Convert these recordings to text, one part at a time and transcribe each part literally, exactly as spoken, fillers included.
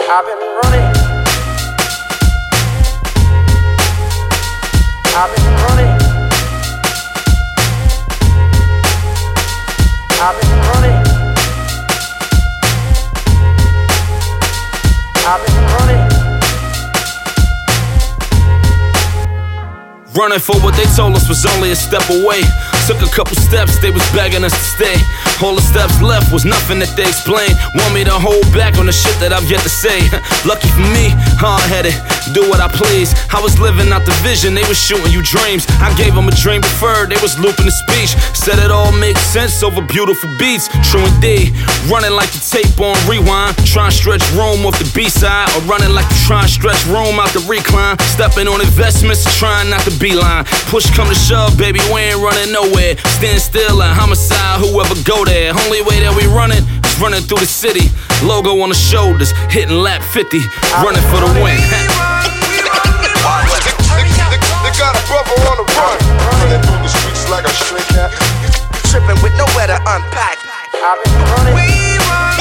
I've been running. I've been running. I've been running. I've been running. Running for what they told us was only a step away. Took a couple steps, they was begging us to stay. All the steps left was nothing that they explained. Want me to hold back on the shit that I've yet to say. Lucky for me, hard-headed, do what I please. I was living out the vision, they was shooting you dreams. I gave them a dream deferred, they was looping the speech. Said it all makes sense over beautiful beats. True indeed, running like the tape on rewind. Trying to stretch room off the B-side, or running like you trying to stretch room out the recline. Stepping on investments, trying not to beeline. Push come to shove, baby, we ain't running nowhere. Stand still and homicide, whoever go there. Only way that we running is running through the city. Logo on the shoulders, hitting lap fifty, running for the win. They got a brother on the run, running through the streets like a stray cat. Tripping with nowhere to unpack. I've been running. They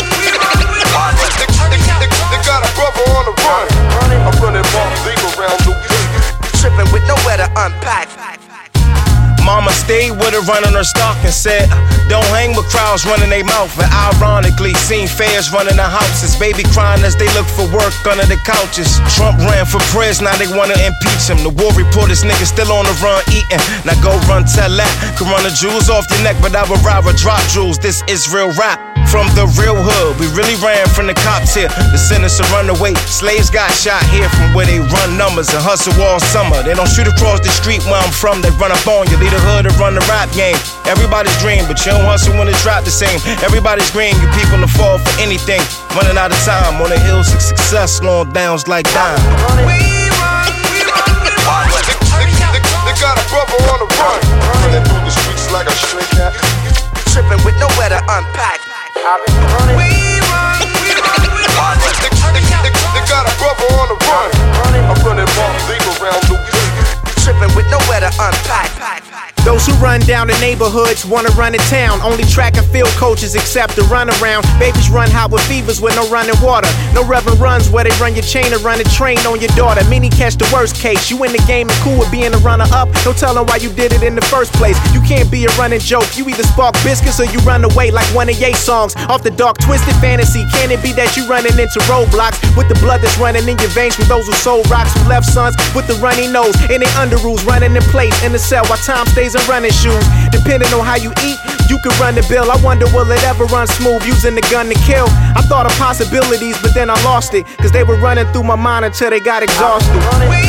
got a brother on the run, I'm running ball league around the world. Tripping with nowhere to unpack. Mama stayed with her running her stock and said, don't hang with crowds running their mouth. And ironically, seen fairs running the houses. Baby crying as they look for work under the couches. Trump ran for prez, now they wanna impeach him. The war report, this nigga still on the run eating. Now go run, tell that. Could run the jewels off your neck, but I would rather drop jewels. This is real rap. From the real hood, we really ran from the cops here. The sentence to run away, slaves got shot here from where they run numbers and hustle all summer. They don't shoot across the street where I'm from, they run up on you. Lead the hood and run the rap game. Everybody's dream, but you don't hustle when it's rap the same. Everybody's green, you people to fall for anything. Running out of time on the hills of success, slowing downs like dime. We run, we run, we run. They got a brother on the run, running through the streets like a stray cat. Tripping with nowhere to unpack. I've been running. We run, we run, we run. They got a brother on the run, I'm running ball league around the world. Tripping with nowhere to unpack. Those who run down the neighborhoods wanna run in town. Only track and field coaches accept the run around. Babies run hot with fevers with no running water. No reverend runs where they run your chain or run a train on your daughter. Many catch the worst case. You in the game and cool with being a runner up. Don't tell them why you did it in the first place. You can't be a running joke. You either spark biscuits or you run away like one of Ye songs. Off the dark twisted fantasy. Can it be that you running into roadblocks with the blood that's running in your veins from those who sold rocks, who left sons with the runny nose and they underoos running in place in the cell while time stays in running shoes. Depending on how you eat, you can run the bill. I wonder will it ever run smooth using the gun to kill. I thought of possibilities, but then I lost it, cause they were running through my mind until they got exhausted.